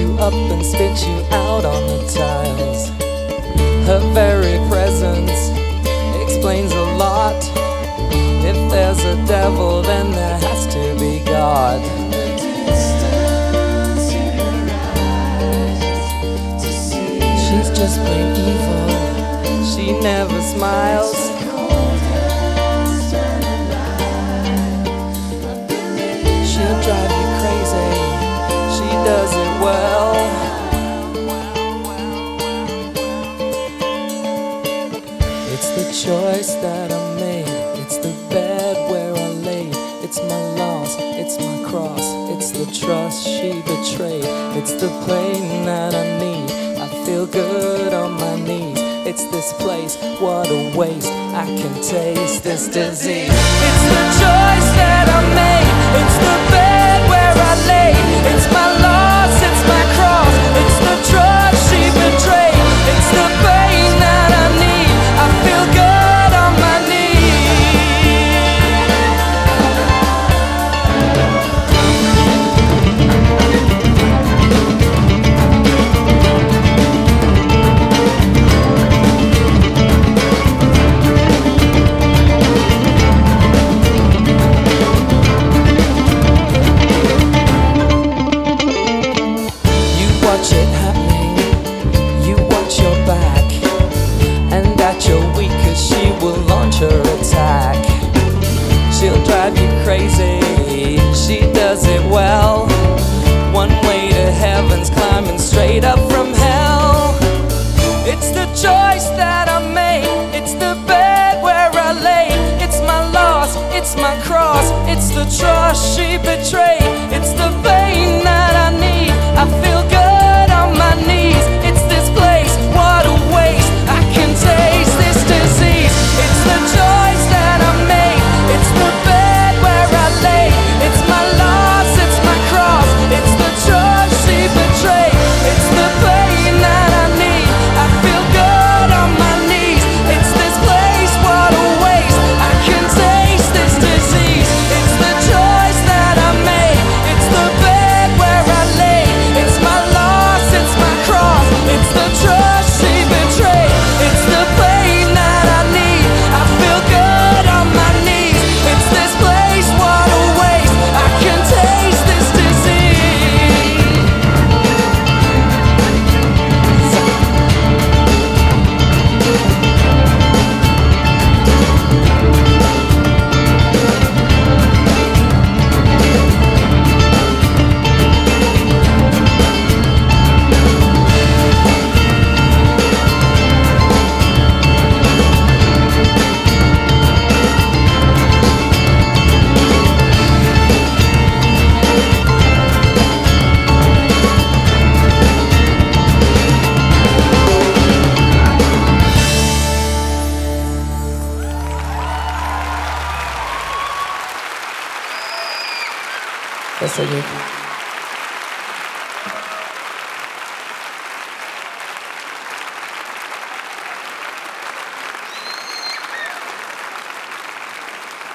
you up and spit you out on the tiles. Her very presence explains a lot. If there's a devil, then there has to be God. She's just plain evil, she never smiles. She'll drive you crazy, she does it well. It's the choice that I made, it's the bed where I lay. It's my loss, it's my cross, it's the trust she betrayed. It's the pain that I need, I feel good on my knees. It's this place, what a waste, I can taste this disease. It's the choice that I made, it's the bed where I lay. It's my loss, it's my cross, it's the trust she betrayed. It's the pain that I need, I feel good on my watch it happening, you watch your back, and at your weakest she will launch her attack. She'll drive you crazy, she does it well. One way to heaven's climbing straight up from hell. It's the choice that I made, it's the bed where I lay. It's my loss, it's my cross, it's the trust she betrayed. It's the pain that I need, I feel good on my knees. It's this place, what a waste, I can taste this disease. It's the choice that I made, it's the bed where I lay. It's my loss, it's my cross, it's the trust she betrayed. It's the pain that I need, I feel good on my knees. It's this place, what a waste, I can taste this disease. It's the choice that I made, it's the bed where I lay. It's my loss, it's my cross, it's the trust she betrayed. It's the pain that I need, I feel good on my knees. It's this place, what a waste, I can taste this disease. That's so good.